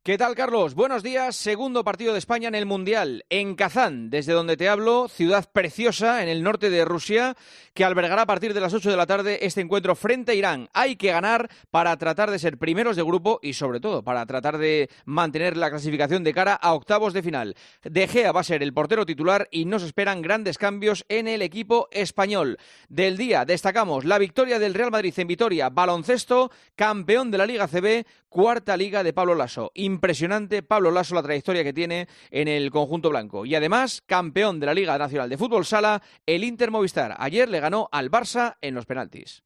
¿Qué tal, Carlos? Buenos días. Segundo partido de España en el Mundial, en Kazán, desde donde te hablo, ciudad preciosa en el norte de Rusia, que albergará a partir de las 8 de la tarde este encuentro frente a Irán. Hay que ganar para tratar de ser primeros de grupo y, sobre todo, para tratar de mantener la clasificación de cara a octavos de final. De Gea va a ser el portero titular y nos esperan grandes cambios en el equipo español. Del día destacamos la victoria del Real Madrid en Vitoria, baloncesto, campeón de la Liga CB, cuarta liga de Pablo Lasso. Impresionante Pablo Lasso la trayectoria que tiene en el conjunto blanco. Y además, campeón de la Liga Nacional de Fútbol Sala, el Inter Movistar. Ayer le ganó al Barça en los penaltis.